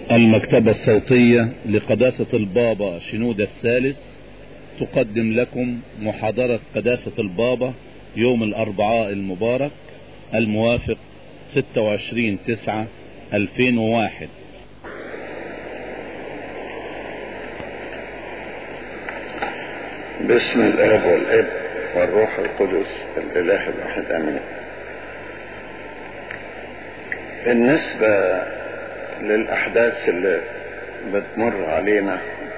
المكتبة الصوتية لقداسة البابا شنودة الثالث تقدم لكم محاضرة قداسة البابا يوم الأربعاء المبارك الموافق 26/9/2001. باسم الآب والابن والروح القدس الإله الواحد آمين. بالنسبة للأحداث اللي بتمر علينا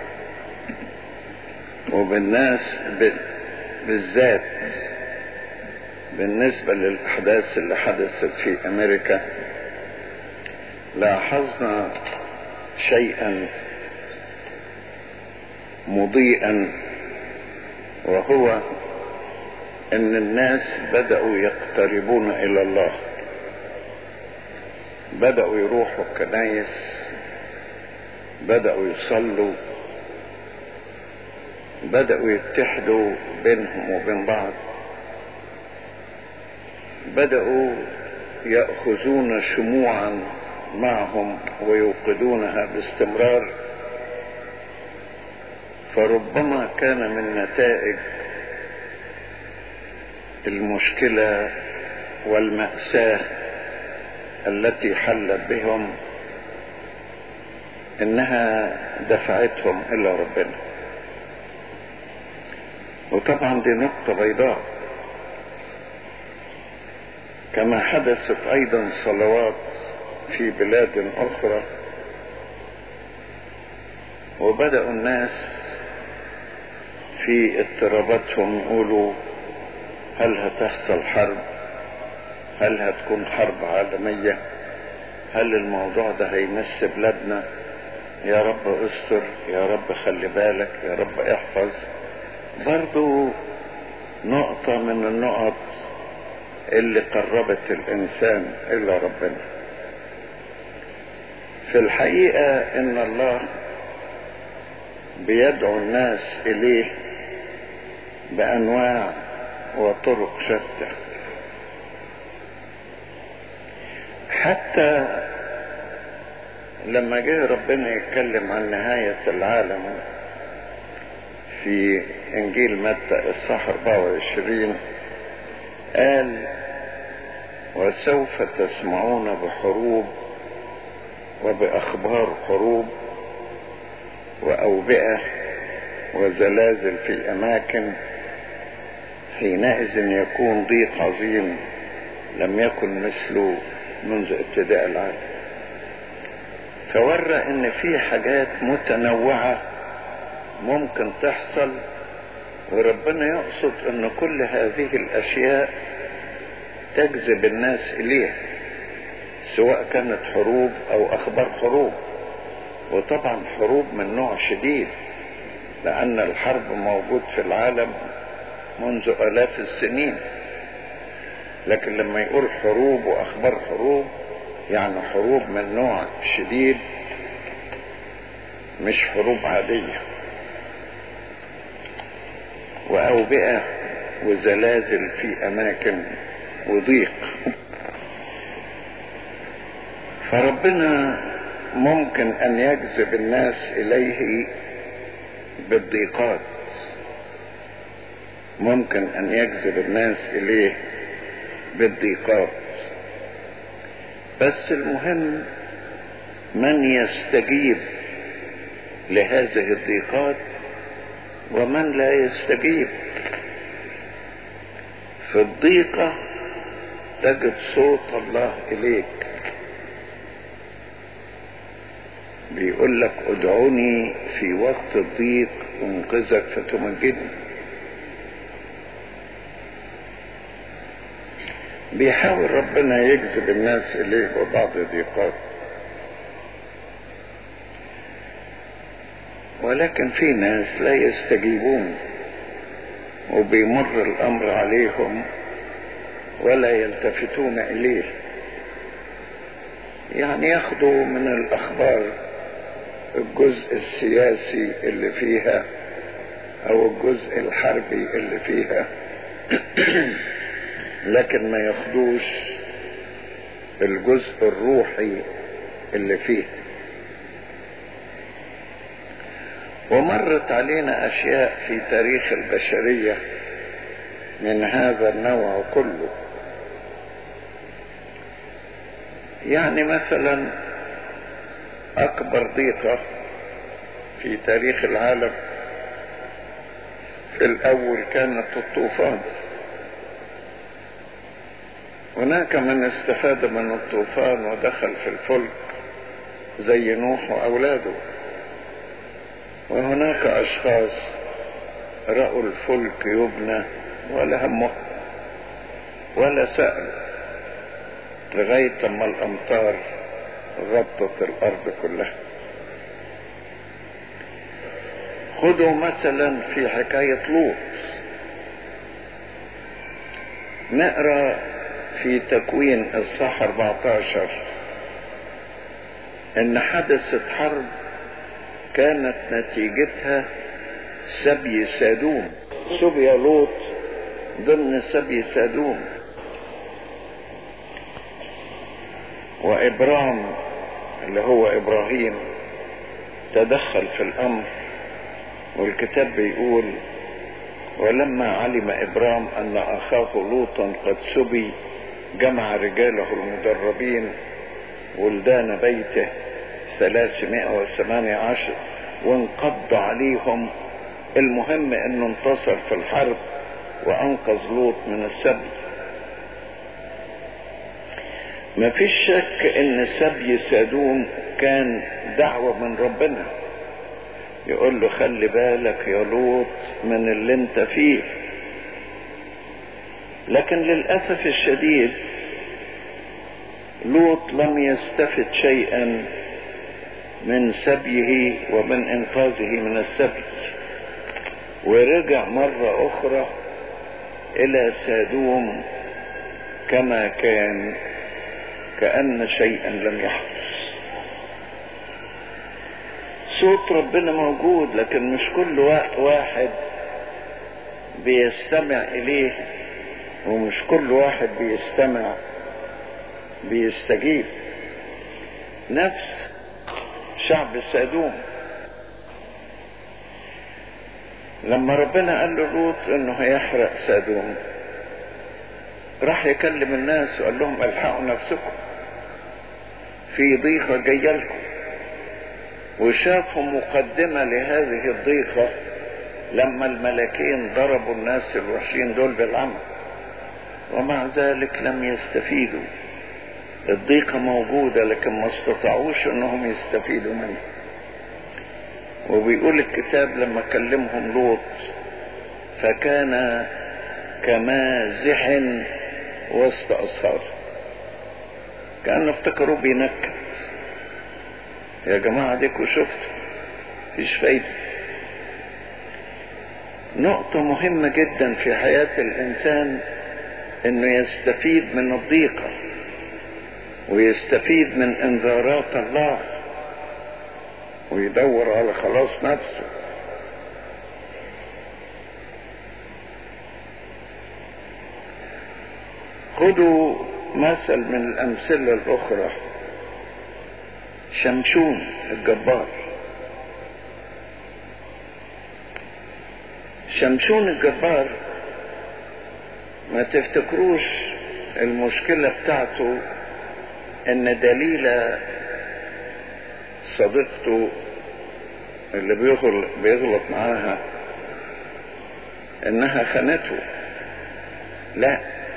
وبالناس بالذات بالنسبة للأحداث اللي حدثت في أمريكا، لاحظنا شيئا مضيئا، وهو ان الناس بدأوا يقتربون الى الله، بدأوا يروحوا الكنايس، بدأوا يصلوا، بدأوا يتحدوا بينهم وبين بعض، بدأوا يأخذون شموعا معهم ويوقدونها باستمرار. فربما كان من نتائج المشكلة والمأساة التي حلت بهم انها دفعتهم الى ربنا. وطبعا دي نقطة بيضاء. كما حدثت ايضا صلوات في بلاد اخرى، وبدأوا الناس في اضطراباتهم يقولوا هل هتحصل حرب؟ هل هتكون حرب عالمية؟ هل الموضوع ده هيمس بلادنا؟ يا رب استر، يا رب خلي بالك، يا رب احفظ. برضو نقطة من النقط اللي قربت الانسان الى ربنا. في الحقيقة ان الله بيدعو الناس اليه بانواع وطرق شتى. حتى لما جه ربنا يتكلم عن نهاية العالم في انجيل متى اصحاح 24 قال: وسوف تسمعون بحروب وبأخبار حروب وأوبئة وزلازل في أماكن، حينئذ يكون ضيق عظيم لم يكن مثله منذ ابتداء العالم. فورى ان في حاجات متنوعة ممكن تحصل، وربنا يقصد ان كل هذه الاشياء تجذب الناس اليها، سواء كانت حروب او اخبار حروب. وطبعا حروب من نوع شديد، لان الحرب موجود في العالم منذ آلاف السنين. لكن لما يقول حروب واخبار حروب، يعني حروب من نوع شديد، مش حروب عادية. وأوبئة وزلازل في أماكن وضيق. فربنا ممكن أن يجذب الناس إليه بالضيقات، ممكن أن يجذب الناس إليه بالضيقات، بس المهم من يستجيب لهذه الضيقات ومن لا يستجيب. في الضيقة تجد صوت الله إليك، بيقول لك: ادعوني في وقت الضيق انقذك فتمجدني. بيحاول ربنا يجذب الناس إليه ببعض الضيقات، ولكن في ناس لا يستجيبون وبيمر الأمر عليهم ولا يلتفتون إليه. يعني ياخدوا من الأخبار الجزء السياسي اللي فيها أو الجزء الحربي اللي فيها، لكن ما ياخدوش الجزء الروحي اللي فيه. ومرت علينا أشياء في تاريخ البشرية من هذا النوع كله. يعني مثلا أكبر ضيقة في تاريخ العالم في الأول كانت الطوفان. هناك من استفاد من الطوفان ودخل في الفلك زي نوح وأولاده، وهناك أشخاص رأوا الفلك يبنى ولا همه ولا سألوا لغاية ما الأمطار غطت الأرض كلها. خذوا مثلا في حكاية لوط، نقرأ في تكوين الصح 14 ان حدثت حرب كانت نتيجتها سبي سادوم. سبي لوط ضمن سبي سادوم، وإبرام اللي هو إبراهيم تدخل في الأمر، والكتاب بيقول ولما علم إبرام أن أخاه لوطا قد سبي جمع رجاله المدربين ولدان بيته 318 وانقض عليهم. المهم انه انتصر في الحرب وانقذ لوط من السبي. ما فيش شك ان سبي سادوم كان دعوة من ربنا، يقول له خلي بالك يا لوط من اللي انت فيه. لكن للأسف الشديد لوط لم يستفد شيئا من سبيه ومن انقاذه من السبي، ورجع مرة اخرى الى سادوم كما كان، كأن شيئا لم يحدث. صوت ربنا موجود، لكن مش كل واحد بيستمع اليه، ومش كل واحد بيستجيب. نفس شعب سادوم لما ربنا قال له لوط انه هيحرق سادوم، راح يكلم الناس وقال لهم الحقوا نفسكم في ضيقة جاية لكم، وشافوا مقدمة لهذه الضيقة لما الملكين ضربوا الناس الوحشين دول بالعمى، ومع ذلك لم يستفيدوا. الضيقة موجودة لكن ما استطاعوش انهم يستفيدوا منها. وبيقول الكتاب لما كلمهم لوط فكان كمازح وسط أصحابه، كأنه افتكروا بينكت. يا جماعة ديكوا شفتوا مفيش فايدة. نقطة مهمة جدا في حياة الإنسان انه يستفيد من الضيقة ويستفيد من انذارات الله ويدور على خلاص نفسه. خذوا مثل من الأمثلة الأخرى، شمشون الجبار. شمشون الجبار ما تفتكروش المشكلة بتاعته ان دليلة صديقته اللي بيغلط معاها انها خانته. لا،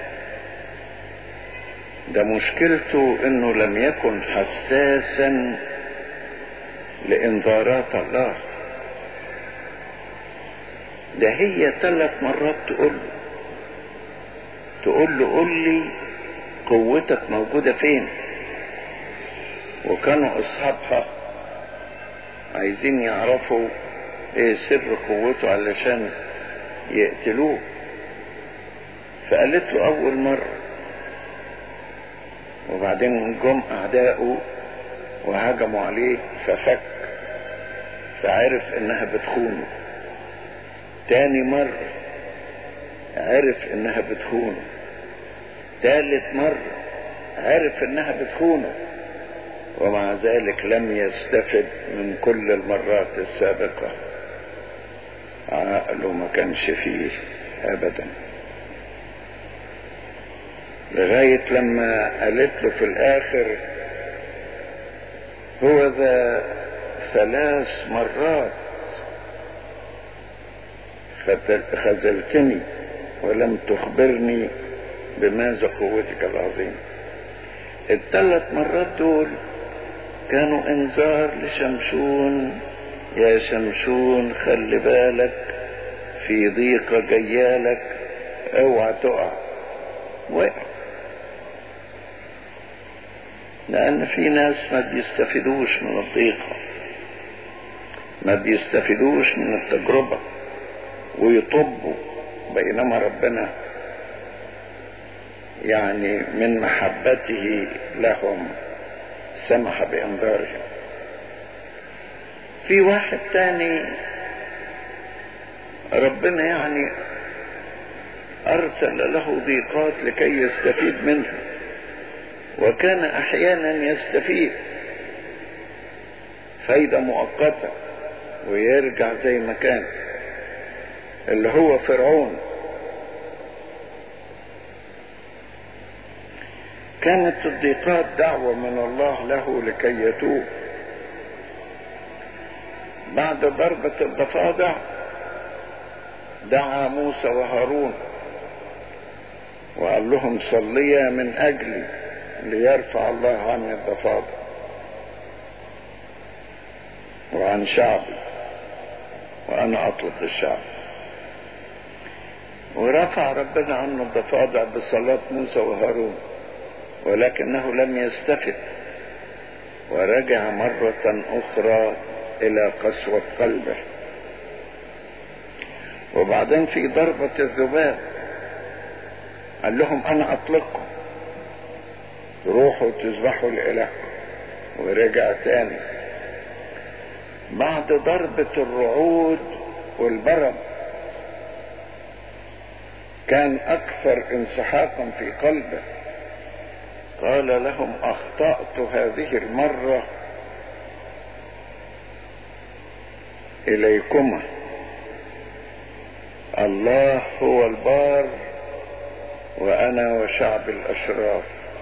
ده مشكلته انه لم يكن حساسا لانذارات الله. ده هي 3 مرات تقول له قل لي قوتك موجودة فين، وكانوا اصحابها عايزين يعرفوا ايه سر قوته علشان يقتلوه. فقالت له اول مرة، وبعدين جم اعدائه وهجموا عليه ففك، فعرف انها بتخونه. تاني مرة عرف انها بتخونه. تالت مرة عرف انها بتخونه، ومع ذلك لم يستفد من كل المرات السابقة. عقله ما كانش فيه ابدا، لغاية لما قالت له في الاخر: هو ذا 3 مرات خذلتني ولم تخبرني بماذا قوتك العظيم. ال3 مرات دول كانوا انذار لشمشون: يا شمشون خلي بالك، في ضيقة جيالك، اوعى تقع. وقع، لان في ناس ما بيستفيدوش من الضيقة، ما بيستفيدوش من التجربة ويطبوا، بينما ربنا يعني من محبته لهم سمح بإنذارهم. في واحد تاني ربنا يعني أرسل له ضيقات لكي يستفيد منها، وكان أحيانا يستفيد فايدة مؤقتة ويرجع زي ما كان، اللي هو فرعون. كانت الضيقات دعوة من الله له لكي يتوب. بعد ضربة الضفادع دعا موسى وهارون وقال لهم: صليا من أجلي ليرفع الله عني الضفادع وعن شعبي وأنا أطلق الشعب. ورفع ربنا عنه الضفادع بصلاة موسى وهارون، ولكنه لم يستفد، ورجع مرة أخرى إلى قسوة قلبه. وبعدين في ضربة الذباب قال لهم: أنا أطلقكم، روحوا تذبحوا لإلهكم، ورجع تاني. بعد ضربة الرعود والبرد كان أكثر انسحاقا في قلبه، قال لهم: أخطأت هذه المرة إليكما، الله هو البار وأنا وشعب الأشرار.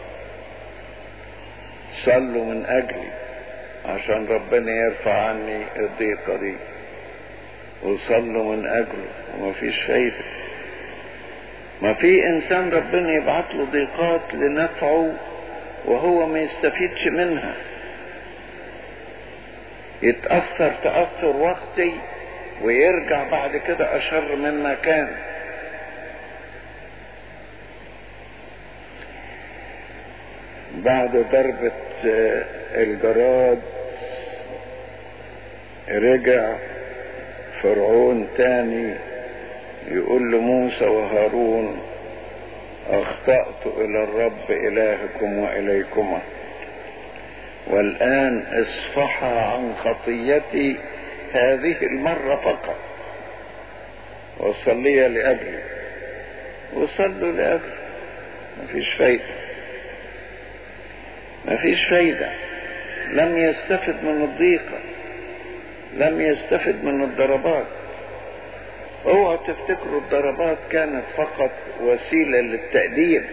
صلوا من أجلي عشان ربنا يرفع عني الضيقة دي، وصلوا من أجله، ومفيش فايدة. ما في إنسان ربنا يبعت له ضيقات لنفعه وهو ما يستفيدش منها، يتأثر تأثر وقتي ويرجع بعد كده أشر مما كان. بعد ضربة الجراد رجع فرعون تاني يقول لموسى وهارون: أخطأت إلى الرب إلهكم وإليكما، والآن اصفحا عن خطيتي هذه المرة فقط، وصلي لأجلي. وصلوا لأجلي، مفيش فايدة، مفيش فايدة. لم يستفد من الضيقة، لم يستفد من الضربات. اوعوا تفتكروا الضربات كانت فقط وسيلة للتأديب،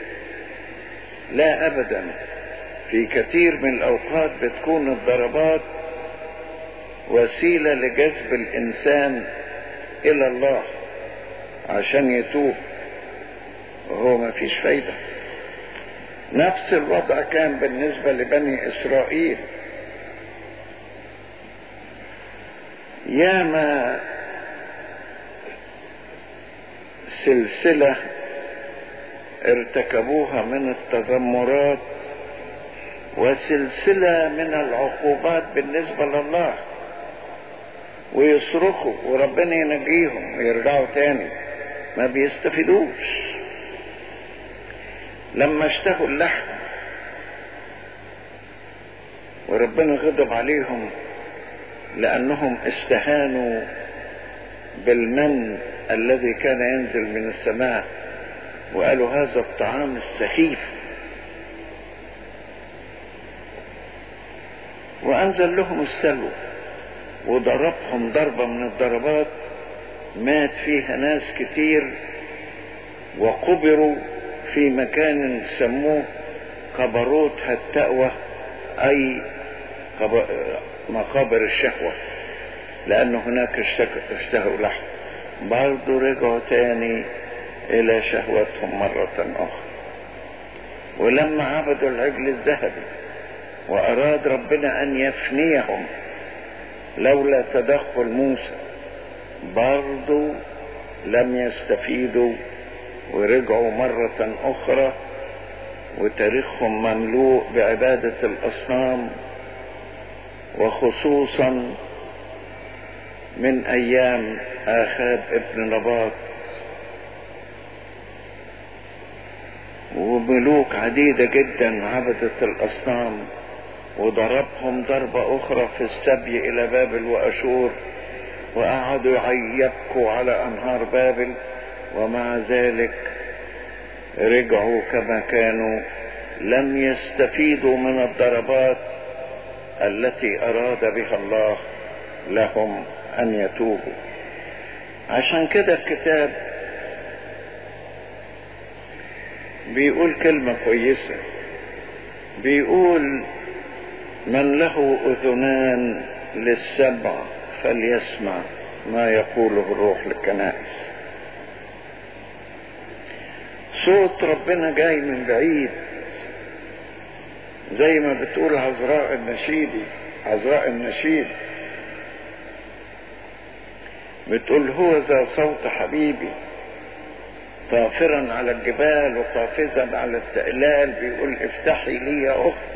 لا أبدا. في كثير من الأوقات بتكون الضربات وسيلة لجذب الإنسان إلى الله عشان يتوب، وهو ما فيش فايدة. نفس الوضع كان بالنسبة لبني إسرائيل. ياما سلسلة ارتكبوها من التذمرات وسلسلة من العقوبات بالنسبة لله، ويصرخوا وربنا ينجيهم ويرجعوا تاني، ما بيستفيدوش. لما اشتهوا اللحم وربنا غضب عليهم لأنهم استهانوا بالمن الذي كان ينزل من السماء، وقالوا هذا الطعام السخيف، وأنزل لهم السلوى وضربهم ضربة من الضربات مات فيها ناس كتير وقبروا في مكان سموه قبروت التأوى، أي مقابر الشهوة، لأنه هناك اشتهوا لحم. برضو رجعوا تاني إلى شهوتهم مرة أخرى. ولما عبدوا العجل الذهبي وأراد ربنا أن يفنيهم لولا تدخل موسى، برضو لم يستفيدوا ورجعوا مرة أخرى، وتاريخهم مملوء بعبادة الأصنام، وخصوصا من أيام آخاب ابن نباط وملوك عديدة جدا عبدت الأصنام، وضربهم ضربة أخرى في السبي إلى بابل وأشور، وقعدوا يبكوا على أنهار بابل، ومع ذلك رجعوا كما كانوا، لم يستفيدوا من الضربات التي أراد بها الله لهم أن يتوبوا. عشان كده الكتاب بيقول كلمة كويسة، بيقول من له أذنان للسمع فليسمع ما يقوله الروح للكنائس. صوت ربنا جاي من بعيد، زي ما بتقول عذراء النشيد بتقول هو ذا صوت حبيبي طافرا على الجبال وقافزا على التقلال، بيقول افتحي لي يا أختي،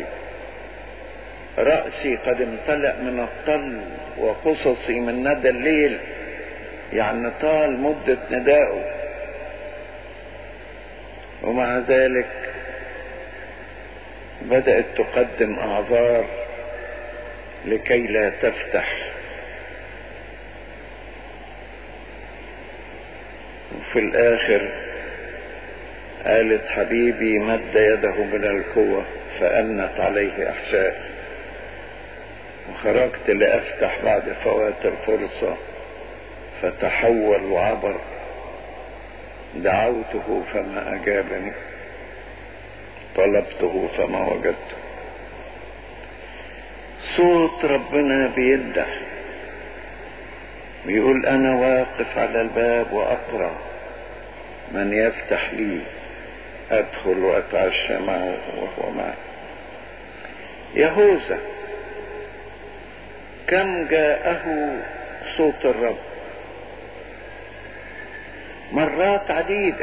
رأسي قد امتلأ من الطل وقصصي من ندى الليل، يعني طال مدة نداؤه، ومع ذلك بدأت تقدم أعذار لكي لا تفتح. وفي الآخر قالت حبيبي مد يده من القوة فأنت عليه أحشائي، وخرجت لأفتح بعد فوات الفرصة فتحول وعبر، دعوته فما أجابني، طلبته فما وجدته. صوت ربنا بينده، بيقول أنا واقف على الباب وأقرع، من يفتح لي أدخل وأتعشى معه وهو معي. يهوذا كم جاءه صوت الرب مرات عديدة،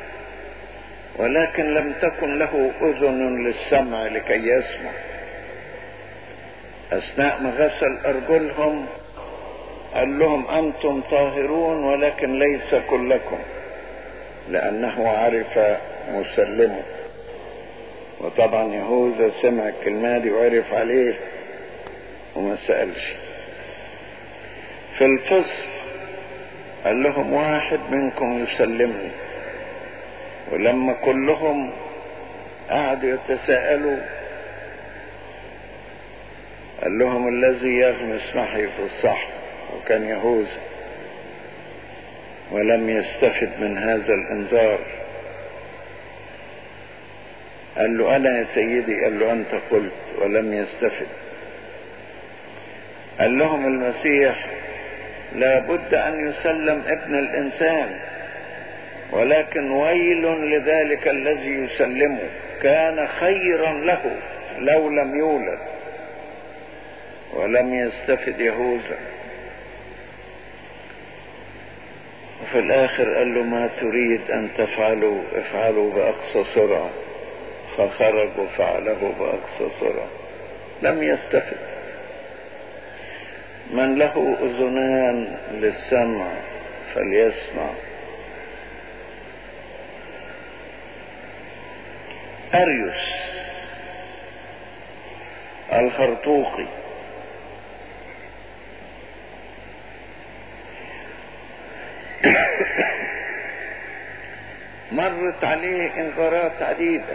ولكن لم تكن له أذن للسمع لكي يسمع. أثناء ما غسل أرجلهم قال لهم أنتم طاهرون ولكن ليس كلكم، لأنه عرف مسلمه. وطبعا يهوذا سمع الكلمة دي وعرف عليه وما سألش. في الفصل قال لهم واحد منكم يسلمني، ولما كلهم قعدوا يتساءلوا قال لهم الذي يغمس معي في الصحن، وكان يهوذا، ولم يستفد من هذا الانذار. قال له أنا يا سيدي، قال له أنت قلت، ولم يستفد. قال لهم المسيح لابد أن يسلم ابن الإنسان، ولكن ويل لذلك الذي يسلمه، كان خيرا له لو لم يولد. ولم يستفد يهوذا. وفي الآخر قال له ما تريد أن تفعلوا افعلوا بأقصى سرعة، فخرج وفعله بأقصى سرعة. لم يستفد. من له أذنان للسمع فليسمع. أريوس الخرطوقي مرت عليه انذارات عديدة،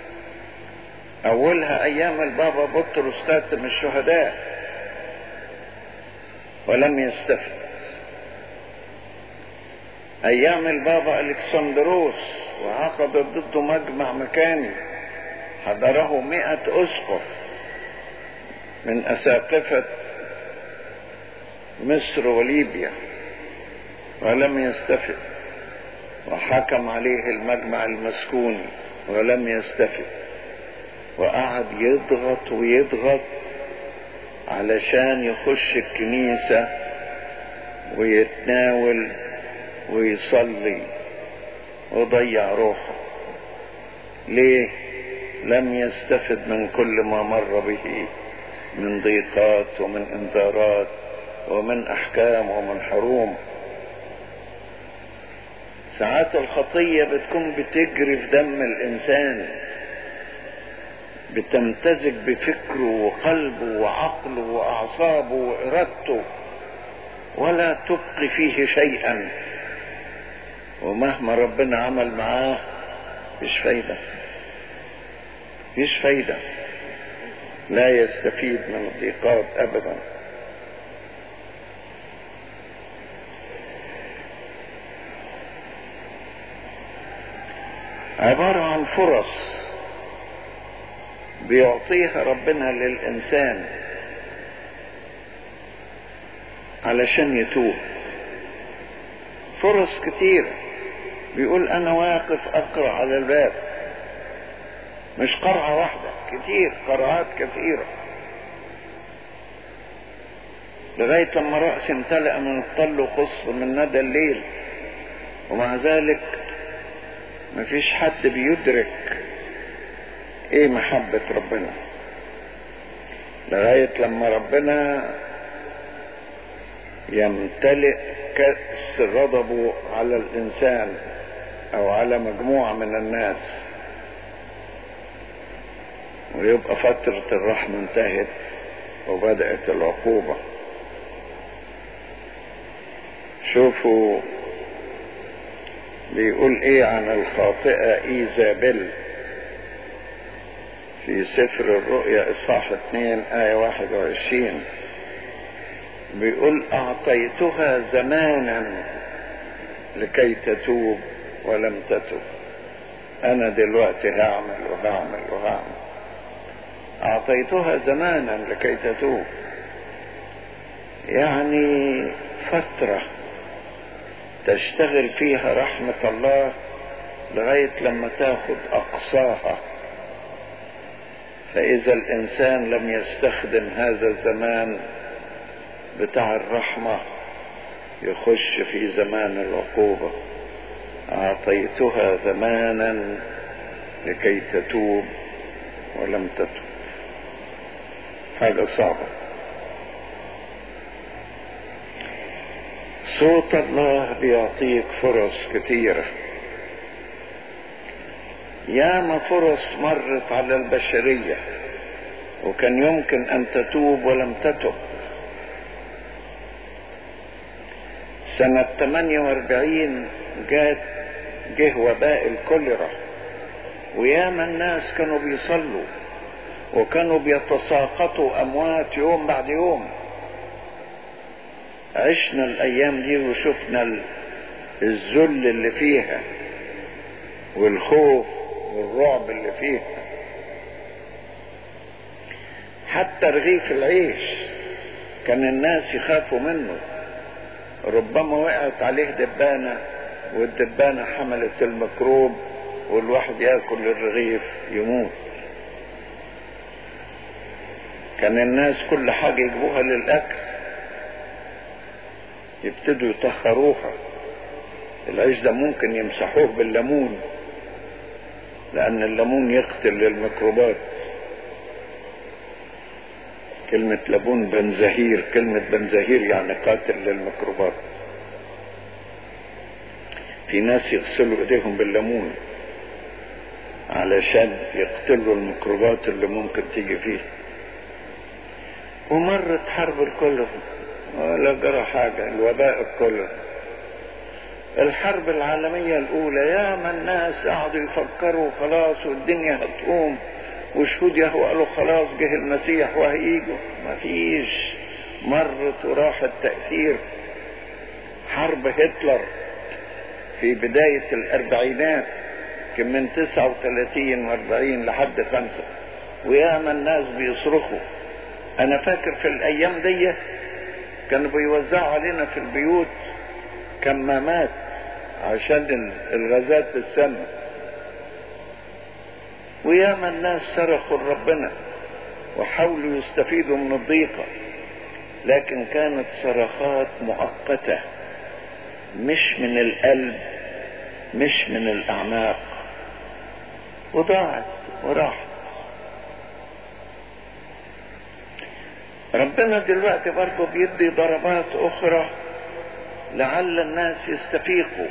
أولها أيام البابا بطرس خاتم الشهداء، ولم يستفد. ايام البابا الكسندروس وعقد ضده مجمع مكاني حضره 100 اسقف من اساقفة مصر وليبيا ولم يستفد، وحكم عليه المجمع المسكوني ولم يستفد، وقعد يضغط ويضغط علشان يخش الكنيسة ويتناول ويصلي، وضيع روحه. ليه؟ لم يستفد من كل ما مر به من ضيقات ومن انذارات ومن احكام ومن حروم. ساعات الخطية بتكون بتجري في دم الانسان، بتمتزج بفكره وقلبه وعقله واعصابه وارادته، ولا تبقي فيه شيئا، ومهما ربنا عمل معاه مفيش فايدة، مفيش فايدة، لا يستفيد من الضيقات ابدا. عبارة عن فرص بيعطيها ربنا للإنسان علشان يتوب. فرص كتيرة، بيقول أنا واقف أقرع على الباب، مش قرعة واحدة، كتير، قرعات كثيرة، لغاية لما رأسي امتلأ من الطل وخص من ندى الليل، ومع ذلك مفيش حد بيدرك ايه محبة ربنا، لغاية لما ربنا يمتلئ كأس غضبه على الإنسان أو على مجموعة من الناس، ويبقى فترة الرحمة انتهت وبدأت العقوبة. شوفوا بيقول ايه عن الخاطئة ايزابيل في سفر الرؤيا اصحاح 2 آية 21. بيقول اعطيتها زمانا لكي تتوب ولم تتوب. انا دلوقتي هعمل وهعمل وهعمل. اعطيتها زمانا لكي تتوب، يعني فترة تشتغل فيها رحمة الله لغاية لما تاخد اقصاها. فاذا الانسان لم يستخدم هذا الزمان بتاع الرحمة يخش في زمان العقوبة. اعطيتها زمانا لكي تتوب ولم تتوب. حاجة صعبة. صوت الله بيعطيك فرص كثيرة، ياما فرص مرت على البشرية وكان يمكن ان تتوب ولم تتوب. سنة 48 جه وباء الكوليرا، وياما الناس كانوا بيصلوا وكانوا بيتساقطوا اموات يوم بعد يوم. عشنا الايام دي وشفنا الذل اللي فيها والخوف والرعب اللي فيها. حتى رغيف العيش كان الناس يخافوا منه، ربما وقعت عليه دبانة والدبانة حملت الميكروب والواحد ياكل الرغيف يموت. كان الناس كل حاجة يجيبوها للأكل يبتدوا يطهروها. العيش ده ممكن يمسحوه بالليمون لأن الليمون يقتل الميكروبات. كلمة ليمون بنزهير، كلمة بنزهير يعني قاتل للميكروبات. في ناس يغسلوا ايديهم بالليمون علشان يقتلوا الميكروبات اللي ممكن تيجي فيه. ومرت حرب الكوليرا ولا جرى حاجة، الوباء الكوليرا. الحرب العالمية الأولى ياما الناس قعدوا يفكروا خلاص والدنيا هتقوم، وشهود يهوى قالوا خلاص جه المسيح وهيجوا. مفيش، مرت وراح التأثير. حرب هتلر في بداية الأربعينات، كان من 39 و40 لحد 5، وياما الناس بيصرخوا. أنا فاكر في الأيام دي كانوا بيوزعوا علينا في البيوت كمامات عشان الغازات السامة، وياما الناس صرخوا لربنا وحاولوا يستفيدوا من الضيقة، لكن كانت صرخات مؤقتة، مش من القلب، مش من الأعماق، وضاعت وراحت. ربنا دلوقتي برضه بيدي ضربات أخرى لعل الناس يستفيقوا.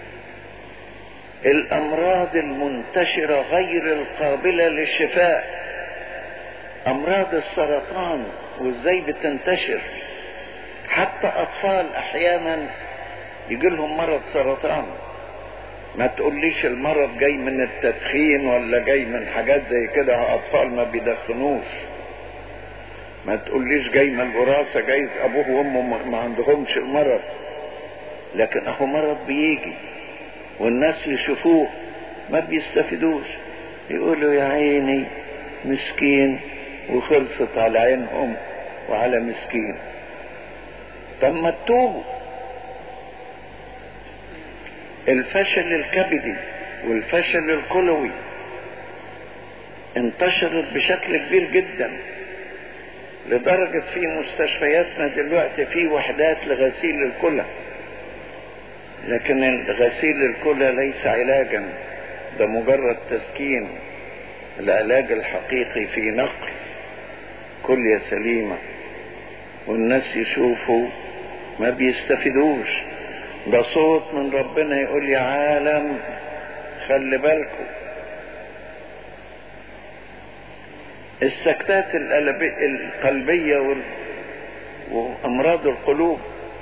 الأمراض المنتشرة غير القابلة للشفاء، أمراض السرطان وإزاي بتنتشر، حتى أطفال أحيانا يجي لهم مرض سرطان. ما تقوليش المرض جاي من التدخين ولا جاي من حاجات زي كده، أطفال ما بيدخنوش. ما تقوليش جاي من الوراثة، جايز أبوه وأمه ما عندهمش المرض، لكن أهو مرض بيجي والناس يشوفوه ما بيستفيدوش، يقولوا يا عيني مسكين، وخلصت على عينهم وعلى مسكين. طب ما تتوبوا. الفشل الكبدي والفشل الكلوي انتشرت بشكل كبير جدا، لدرجة في مستشفياتنا دلوقتي في وحدات لغسيل الكلى، لكن غسيل الكلى ليس علاجا، ده مجرد تسكين. العلاج الحقيقي في نقل كلية سليمة، والناس يشوفوا ما بيستفيدوش. ده صوت من ربنا يقول يا عالم خلي بالكم. السكتات القلبية وأمراض القلوب،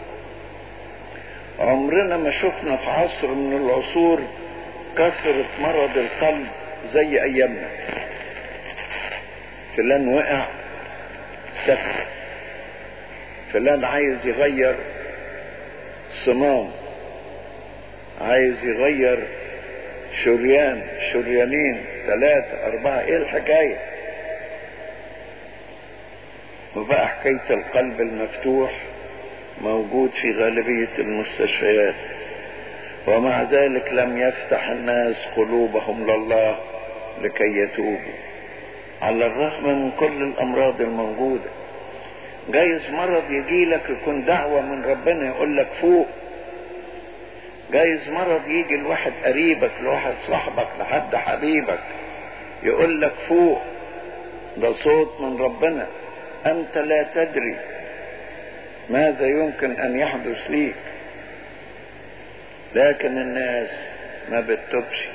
عمرنا ما شفنا في عصر من العصور كثرة مرض القلب زي أيامنا. فلان وقع سكت، فلان عايز يغير صمام، عايز يغير شريانين 3 4، ايه الحكاية؟ وبقى حكاية القلب المفتوح موجود في غالبية المستشفيات، ومع ذلك لم يفتح الناس قلوبهم لله لكي يتوبوا، على الرغم من كل الأمراض الموجودة. جايز مرض يجي لك يكون دعوة من ربنا يقول لك فوق، جايز مرض يجي لواحد قريبك، لواحد صاحبك، لحد حبيبك يقول لك فوق، ده صوت من ربنا. أنت لا تدري ماذا يمكن أن يحدث ليك، لكن الناس ما بتتوبش.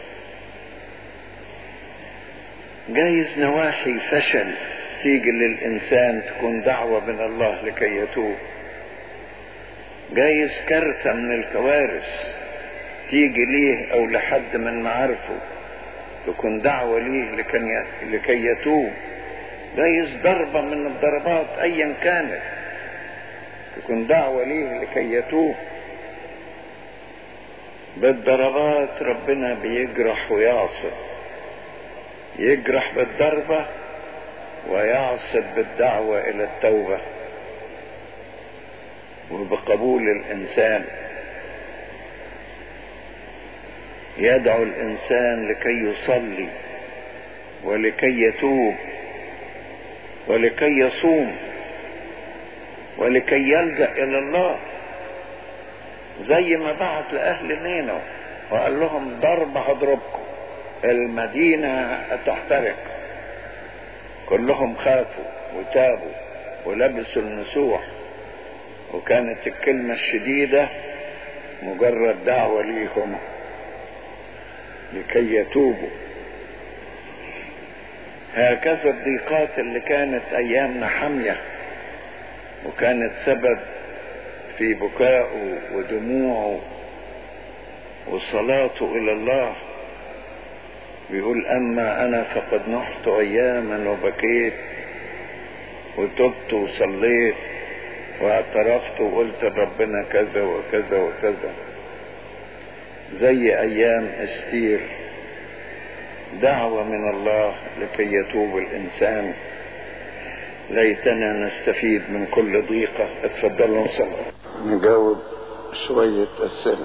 جايز نواحي فشل تيجي للإنسان تكون دعوة من الله لكي يتوب، جايز كارثة من الكوارث تيجي ليه أو لحد من معارفه تكون دعوة ليه لكي يتوب، جايز ضربة من الضربات أيا كانت تكون دعوة ليه لكي يتوب. بالضربات ربنا بيجرح ويعصب، يجرح بالضربة ويعصب بالدعوة إلى التوبة وبقبول الإنسان. يدعو الإنسان لكي يصلي ولكي يتوب ولكي يصوم ولكي يلجأ إلى الله، زي ما بعت لأهل نينوى وقال لهم ضرب هضربكم، المدينة هتحترق. كلهم خافوا وتابوا ولبسوا المسوح، وكانت الكلمة الشديدة مجرد دعوة ليهم لكي يتوبوا. هكذا الضيقات اللي كانت أيامنا حامية وكانت سبب في بكائه ودموعه وصلاته إلى الله، بيقول أما أنا فقد نحت أياما وبكيت وتبت وصليت واعترفت وقلت ربنا كذا وكذا وكذا. زي أيام استير، دعوة من الله لكي يتوب الإنسان. ليتنا نستفيد من كل ضيقة. اتفضلوا نصلي نجاوب شوية أسئلة.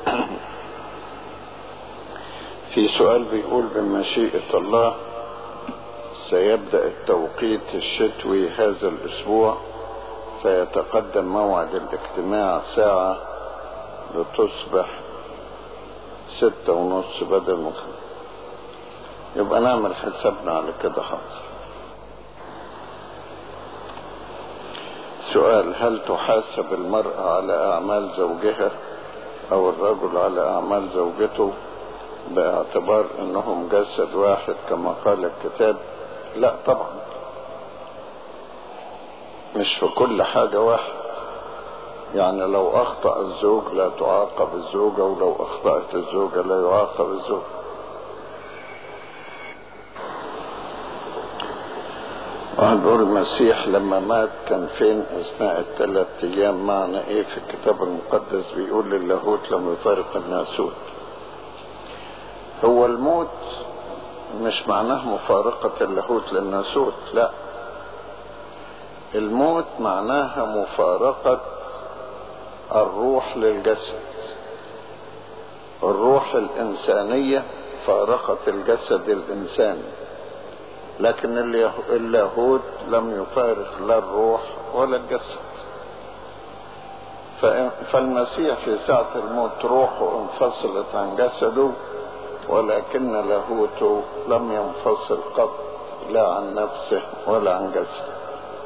في سؤال بيقول: بمشيئة الله سيبدأ التوقيت الشتوي هذا الأسبوع، فيتقدم موعد الاجتماع ساعة لتصبح 6:30 بدل من 5. يبقى نعمل حسابنا على كده. حاضر. سؤال: هل تحاسب المرأة على أعمال زوجها أو الرجل على أعمال زوجته باعتبار أنهم جسد واحد كما قال الكتاب؟ لا طبعا، مش في كل حاجة واحد. يعني لو أخطأ الزوج لا تعاقب الزوجة، ولو أخطأت الزوجة لا يعاقب الزوج. واحد بيقول: المسيح لما مات كان فين أثناء ال3 أيام؟ معنى إيه في الكتاب المقدس بيقول اللاهوت لم يفارق الناسوت؟ هو الموت مش معناه مفارقة اللاهوت للناسوت، لا، الموت معناها مفارقة الروح للجسد. الروح الإنسانية فارقت الجسد الإنساني، لكن اللاهوت لم يفارق لا الروح ولا الجسد. فالمسيح في ساعة الموت روحه انفصلت عن جسده، ولكن لاهوته لم ينفصل قط، لا عن نفسه ولا عن جسده.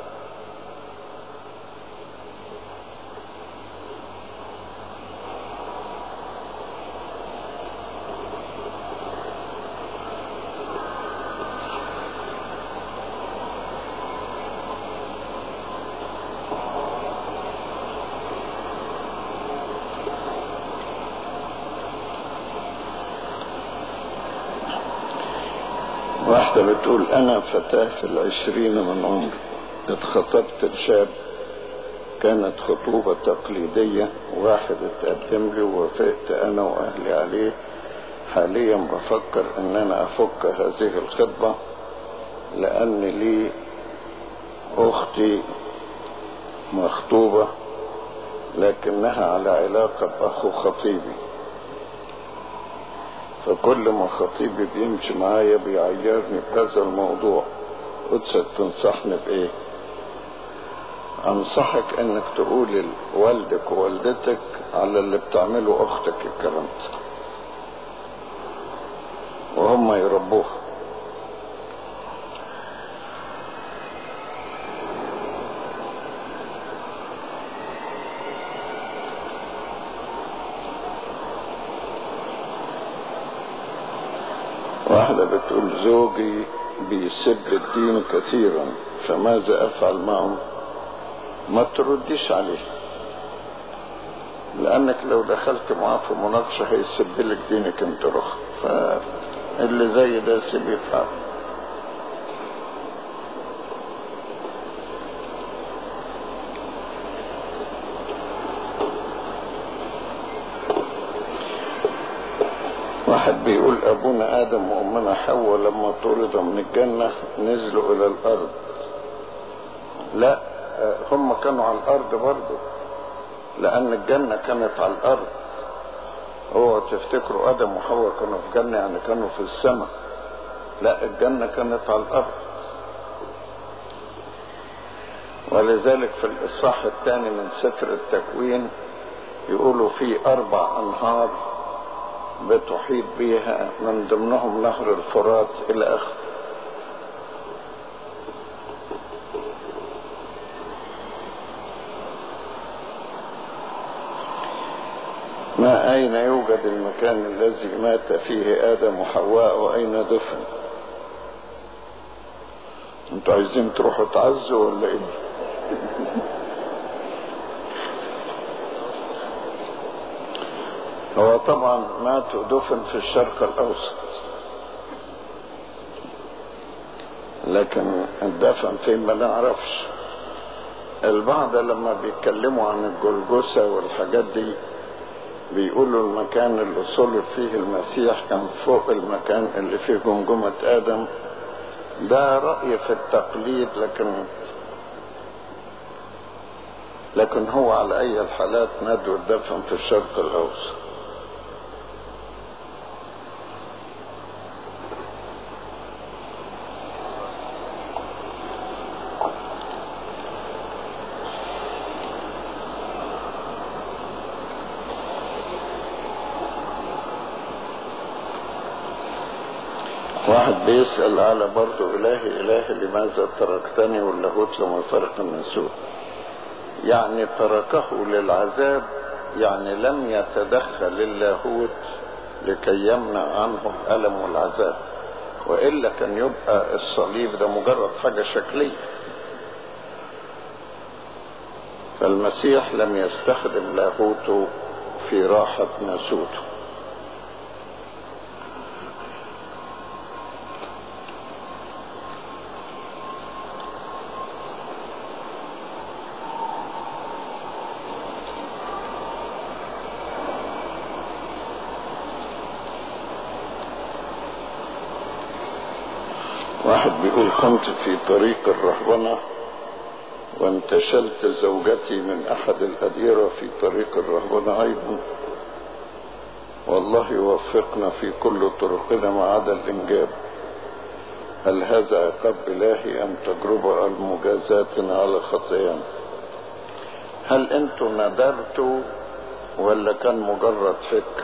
واحدة بتقول: أنا فتاة في 20 من عمري، اتخطبت لشاب، كانت خطوبة تقليدية، واحد اتقدم لي ووافقت أنا وأهلي عليه. حاليا بفكر أن أنا أفك هذه الخطبة، لأن لي أختي مخطوبة لكنها على علاقة بأخو خطيبي، فكل ما خطيبي بيمشي معايا بيعيرني بهذا الموضوع. قدسك تنصحني بإيه؟ أنصحك أنك تقول لوالدك ووالدتك على اللي بتعمله أختك الكلام ده، وهم يربوها. واحدة بتقول: زوجي بيسب الدين كثيرا، فماذا أفعل معه؟ ما ترديش عليه، لأنك لو دخلت معاه في مناقشة هيسب لك دينك انت رخ، فاللي زي ده سيبيه يفعل. واحد بيقول: أبونا آدم وأمنا حواء لما طردوا من الجنة نزلوا إلى الأرض. لا، هم كانوا على الأرض برضو، لأن الجنة كانت على الأرض. هو تفتكروا آدم وحواء كانوا في جنة يعني كانوا في السماء؟ لا، الجنة كانت على الأرض. ولذلك في الإصحاح 2 من سفر التكوين يقولوا في 4 أنهار بتحيط بها، من ضمنهم نهر الفرات إلى آخره. ما أين يوجد المكان الذي مات فيه آدم وحواء، وأين دفن؟ انتوا عايزين تروحوا تعزوا ولا ايه؟ هو طبعا مات ودفن في الشرق الأوسط، لكن الدفن فين ما نعرفش. البعض لما بيتكلموا عن الجلجثة والحاجات دي بيقولوا المكان اللي صلب فيه المسيح كان فوق المكان اللي فيه جمجمة آدم. ده رأي في التقليد، لكن هو على أي الحالات ندعو الدفن في الشرق الأوسط. واحد بيسأل على برضو إلهي لماذا تركتني، واللاهوت لما فرق الناسوت. يعني تركه للعذاب، يعني لم يتدخل اللاهوت لكي يمنع عنه الألم والعذاب، وإلا كان يبقى الصليب ده مجرد حاجة شكلية. فالمسيح لم يستخدم لاهوته في راحة ناسوته. واحد بيقول كنت في طريق الرهبنة وانتشلت زوجتي من أحد الأديرة في طريق الرهبنة أيضا، والله يوفقنا في كل طرقنا ما عدا الإنجاب. هل هذا عقاب إلهي أم تجربة المجازاة على خطايانا؟ هل أنتوا ندرتوا ولا كان مجرد فكر؟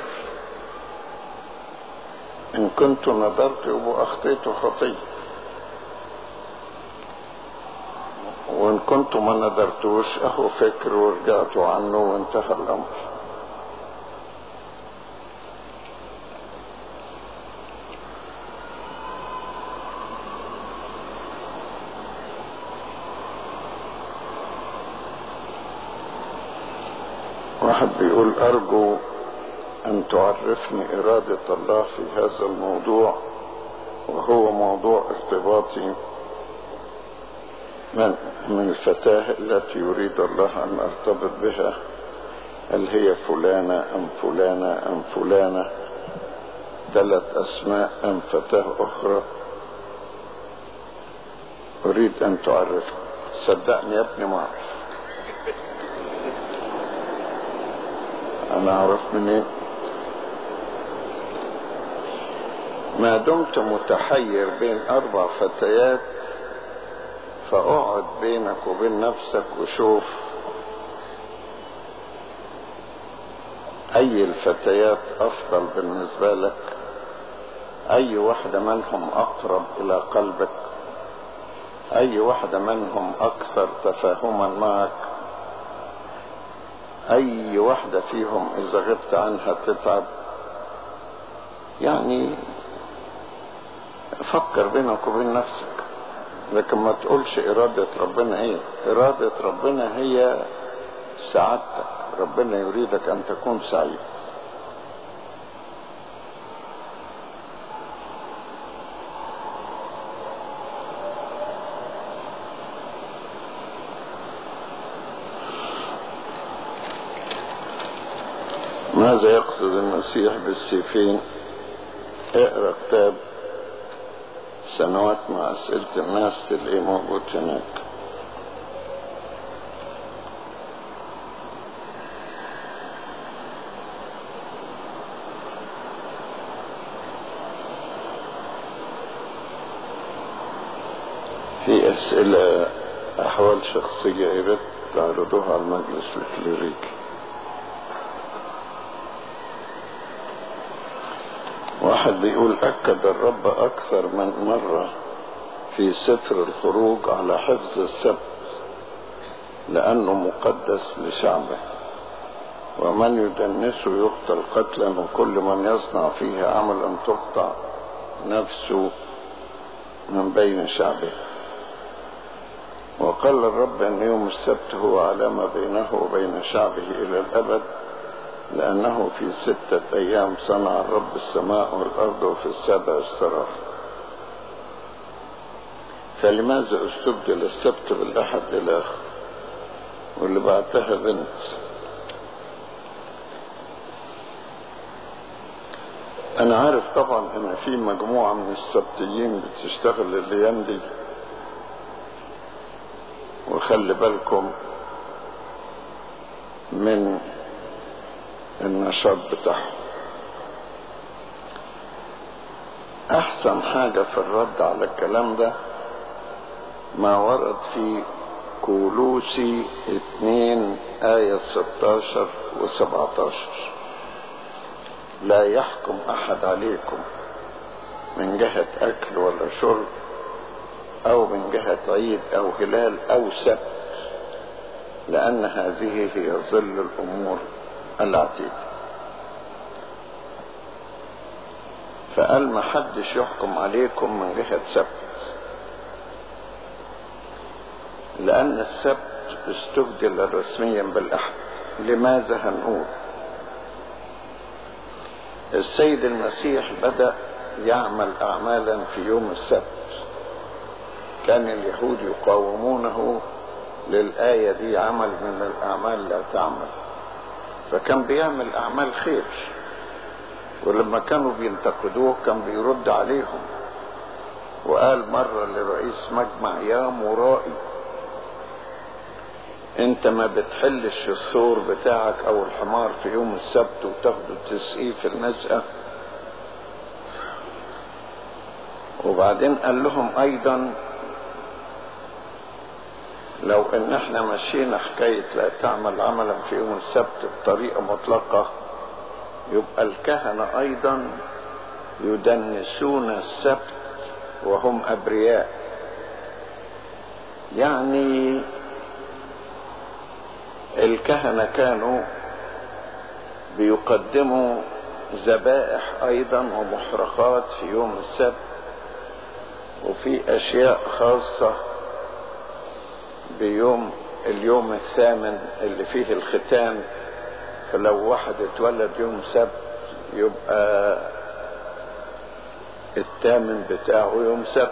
إن كنتوا ندرتوا يبقوا أخطيتوا خطية، وإن كنتم ما ندرتوش أهو فكر ورجعتوا عنه وانتهى الأمر. واحد بيقول أرجو أن تعرفني إرادة الله في هذا الموضوع، وهو موضوع ارتباطي من الفتاة التي يريد الله أن أرتبط بها. هل هي فلانة أم فلانة أم فلانة، 3 أسماء أم فتاة أخرى؟ أريد أن تعرفني. صدقني يا ابني ما أعرف. أنا أعرف منين؟ ما دمت متحير بين 4 فتيات فاقعد بينك وبين نفسك وشوف اي الفتيات افضل بالنسبة لك، اي واحدة منهم اقرب الى قلبك، اي واحدة منهم اكثر تفاهما معك، اي واحدة فيهم اذا غبت عنها تتعب. يعني فكر بينك وبين نفسك، لكن ما تقولش إرادة ربنا ايه. إرادة ربنا هي سعادتك، ربنا يريدك أن تكون سعيد. ماذا يقصد المسيح بالسيفين؟ اقرأ كتاب سنوات مع أسئلة الناس تلاقيه موجود هناك. في أسئلة أحوال شخصية يا ريت تعرضوها على المجلس الكليريكي. واحد بيقول أكد الرب أكثر من مرة في سفر الخروج على حفظ السبت لأنه مقدس لشعبه، ومن يدنسه يقتل قتلا، وكل من يصنع فيه عملا تقطع نفسه من بين شعبه. وقال الرب أن يوم السبت هو علامة بينه وبين شعبه إلى الأبد، لأنه في 6 أيام صنع الرب السماء والأرض وفي 7 استراح. فلماذا استبدل السبت بالأحد الآخر؟ واللي بعتها بنت. انا عارف طبعا ان في مجموعة من السبتيين بتشتغل الايام دي، وخلي بالكم من النشاط بتاعهم. احسن حاجة في الرد على الكلام ده ما ورد في كولوسي 2 آية 16 و17: لا يحكم احد عليكم من جهة اكل ولا شرب او من جهة عيد او هلال او سبت، لان هذه هي ظل الامور العتيدة. فقال ما حدش يحكم عليكم من جهة سبت، لان السبت استبدل رسميا بالاحد. لماذا؟ هنقول السيد المسيح بدأ يعمل اعمالا في يوم السبت، كان اليهود يقاومونه للآية دي: عمل من الأعمال لا تعمل. فكان بيعمل أعمال خير، ولما كانوا بينتقدوه كان بيرد عليهم. وقال مرة لرئيس مجمع: يا مرائي، انت ما بتحلش الثور بتاعك او الحمار في يوم السبت وتاخده تسقيه في المسقى؟ وبعدين قال لهم ايضا: لو ان احنا مشينا حكاية لا تعمل عملا في يوم السبت بطريقة مطلقة، يبقى الكهنة ايضا يدنسون السبت وهم ابرياء. يعني الكهنة كانوا بيقدموا ذبائح ايضا ومحرقات في يوم السبت، وفي اشياء خاصة اليوم الثامن اللي فيه الختان. فلو واحد اتولد يوم سبت يبقى الثامن بتاعه يوم سبت،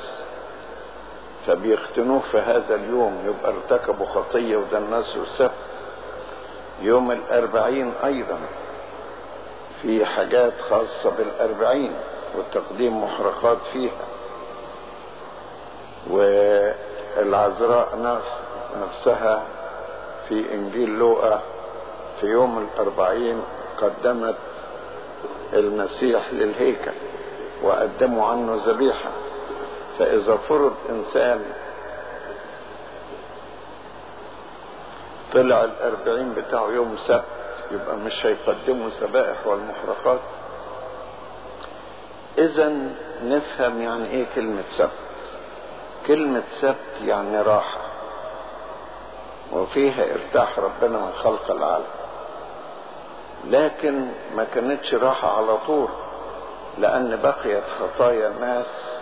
فبيختنوه في هذا اليوم، يبقى ارتكبوا خطية ودنسوا السبت. يوم الأربعين أيضا في حاجات خاصة بالأربعين وتقديم محرقات فيها. والعذراء نفسها في إنجيل لوقا في يوم الأربعين قدمت المسيح للهيكل وقدموا عنه ذبيحة. فإذا فرض إنسان طلع الأربعين بتاعه يوم سبت، يبقى مش هيقدموا الذبائح والمحرقات. إذن نفهم يعني إيه كلمة سبت. كلمة سبت يعني راحة، وفيها ارتاح ربنا من خلق العالم. لكن ما كانتش راحة على طول، لأن بقيت خطايا الناس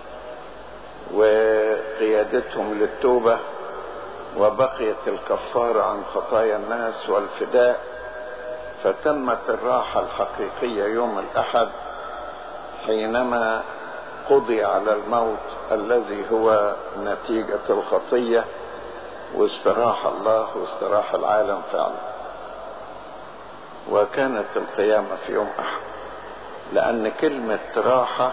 وقيادتهم للتوبة، وبقيت الكفارة عن خطايا الناس والفداء. فتمت الراحة الحقيقية يوم الأحد حينما قضي على الموت الذي هو نتيجة الخطية، واستراح الله واستراح العالم فعلا. وكانت القيامة في يوم أحد، لأن كلمة راحة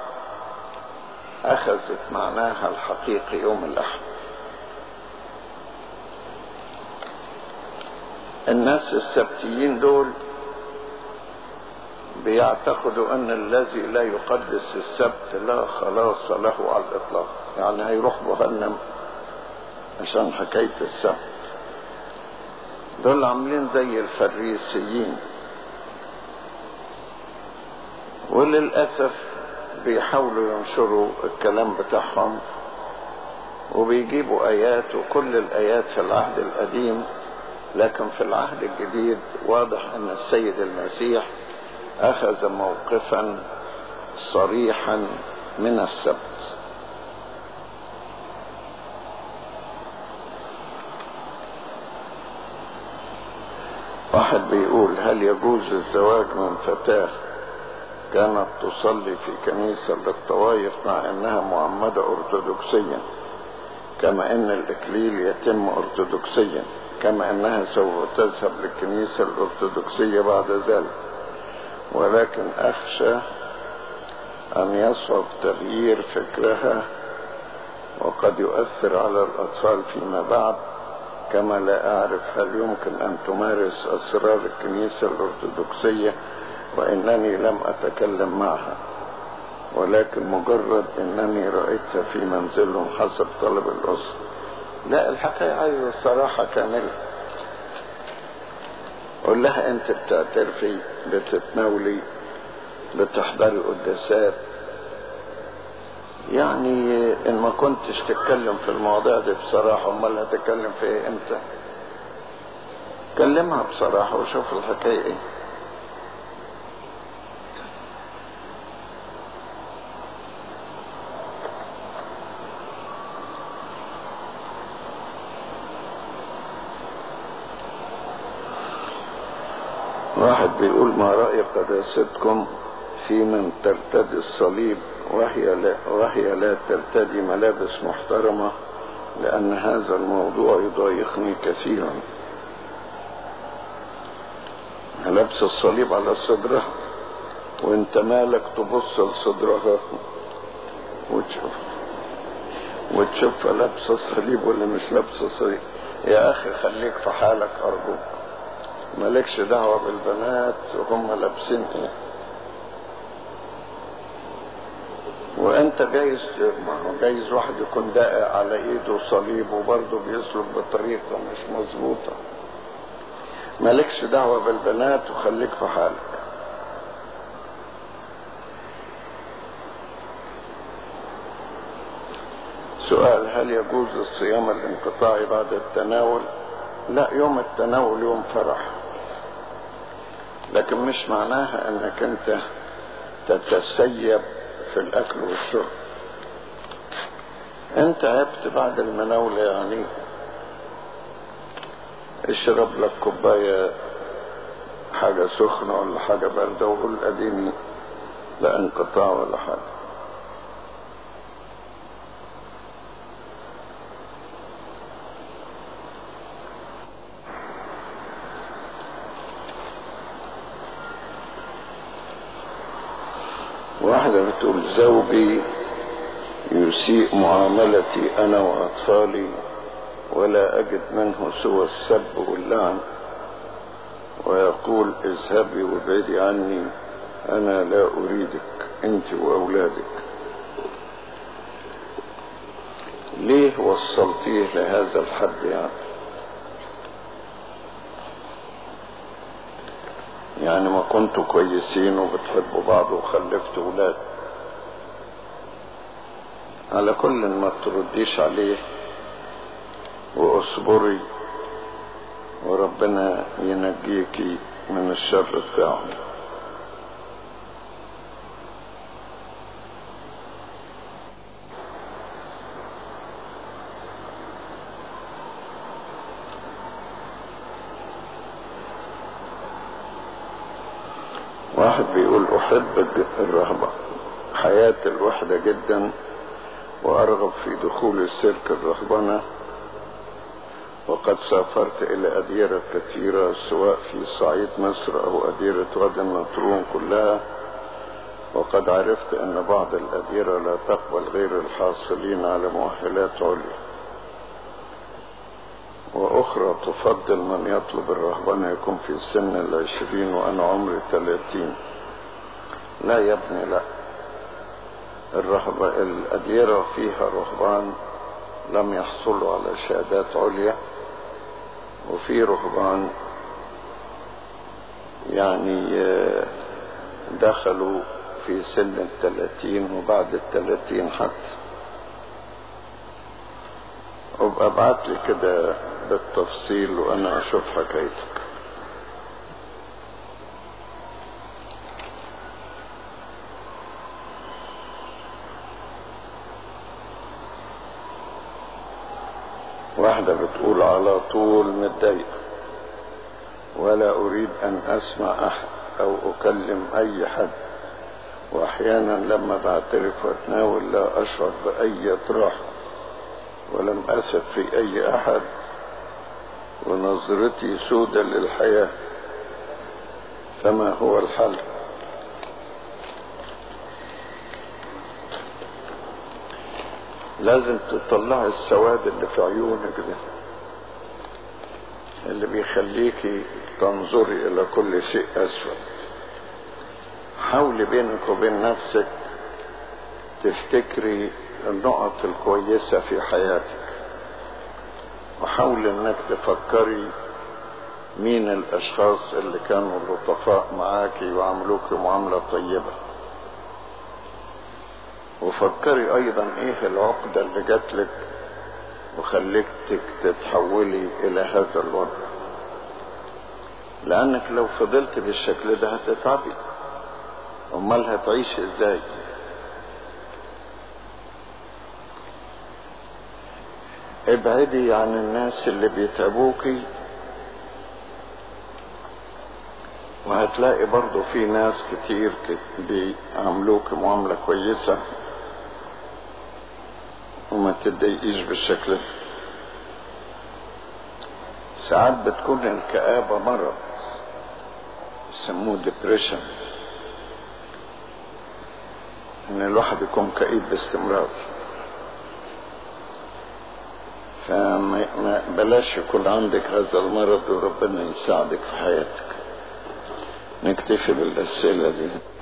أخذت معناها الحقيقي يوم الأحد. الناس السبتيين دول بيعتقدوا أن الذي لا يقدس السبت لا خلاص له على الإطلاق، يعني هيروح جهنم عشان حكاية السبت. دول عاملين زي الفريسيين، وللأسف بيحاولوا ينشروا الكلام بتاعهم وبيجيبوا آيات، وكل الآيات في العهد القديم، لكن في العهد الجديد واضح أن السيد المسيح أخذ موقفا صريحا من السبت. واحد بيقول: هل يجوز الزواج من فتاة كانت تصلي في كنيسة للطوائف مع أنها معمدة أرثوذكسيا، كما أن الإكليل يتم أرثوذكسيا، كما أنها سوف تذهب للكنيسة الأرثوذكسية بعد ذلك، ولكن أخشى أن يصعب تغيير فكرها وقد يؤثر على الأطفال فيما بعد، كما لا أعرف هل يمكن أن تمارس أسرار الكنيسة الأرثوذكسية وإنني لم أتكلم معها، ولكن مجرد أنني رأيتها في منزلهم حسب طلب الأسرة. لا، الحكاية عايزة صراحة كاملة. قول لها أنت بتعترفي، بتتناولي، بتحضري قداسات، يعني إن ما كنتش تتكلم في المواضيع دي بصراحة أمال هتتكلم في إيه إمتى؟ كلمها بصراحة وشوف الحكاية إيه. واحد بيقول: ما رأي قداستكم في من ترتدي الصليب وهي لا ترتدي ملابس محترمة، لأن هذا الموضوع يضايقني كثيرا. لبس الصليب على صدرها، وانت مالك تبص لصدرها وتشوف لابس الصليب ولا مش لابس الصليب؟ يا أخي خليك في حالك أرجوك، مالكش دعوة بالبنات وهم لابسين ايه. وانت جايز واحد يكون داقق على ايده صليب وبرضه بيسلك بطريقة مش مظبوطة. مالكش دعوة بالبنات وخليك في حالك. سؤال: هل يجوز الصيام الانقطاعي بعد التناول؟ لا، يوم التناول يوم فرح، لكن مش معناها انك انت تتسيب في الاكل والشرب. انت عبت بعد المناولة، يعني اشرب لك كوباية حاجة سخنة ولا حاجة باردة وقول اديني، لا انقطاع ولا حاجة. واحدة بتقول: زوجي يسيء معاملتي أنا وأطفالي ولا أجد منه سوى السب واللعن، ويقول: اذهبي وابعدي عني، أنا لا أريدك أنت وأولادك. ليه وصلتيه لهذا الحد؟ يعني ما كنتوا كويسين وبتحبوا بعض وخلفتوا ولاد؟ على كل ما ترديش عليه واصبري وربنا ينجيكي من الشر بتاعه. واحد بيقول: أحب الرهبة، حياة الوحدة جدا، وأرغب في دخول السيرك الرهبنة، وقد سافرت إلى أديرة كثيرة سواء في صعيد مصر أو أديرة وادي النطرون كلها، وقد عرفت أن بعض الأديرة لا تقبل غير الحاصلين على مؤهلات عليا، وأخرى تفضل من يطلب الرهبنة يكون في سن 20 وأنا عمري 30. لا يا ابني، لا. الأديرة فيها رهبان لم يحصلوا على شهادات عليا، وفي رهبان يعني دخلوا في سن 30 وبعد 30 حتى. وابقى ابعت لي كده بالتفصيل وانا اشوف حكايتك. واحدة بتقول: على طول متضايقة ولا اريد ان اسمع احد او اكلم اي حد، واحيانا لما بعترف واتناول لا اشعر باي راحة، ولم أثق في أي أحد، ونظرتي سودة للحياة، فما هو الحل؟ لازم تطلعي السواد اللي في عيونك ده، اللي بيخليكي تنظري الى كل شيء اسود. حاولي بينك وبين نفسك تفتكري النقط الكويسة في حياتك، وحاولي انك تفكري مين الاشخاص اللي كانوا لطفاء معاكي وعملوك معاملة طيبة، وفكري ايضا ايه العقدة اللي جاتلك وخليتك تتحولي الى هذا الوضع، لانك لو فضلت بالشكل ده هتتعبي، امال هتعيش ازاي؟ ابعدي عن الناس اللي بيتعبوكي، وهتلاقي برضو في ناس كتير بيعملوك معاملة كويسة وما تتضايقيش بالشكل ده. ساعات بتكون الكآبة مرض يسموه depression، ان الواحد يكون كئيب باستمرار، فبلاش يكون عندك هذا المرض، وربنا يساعدك في حياتك. نكتفي بالأسئلة دي.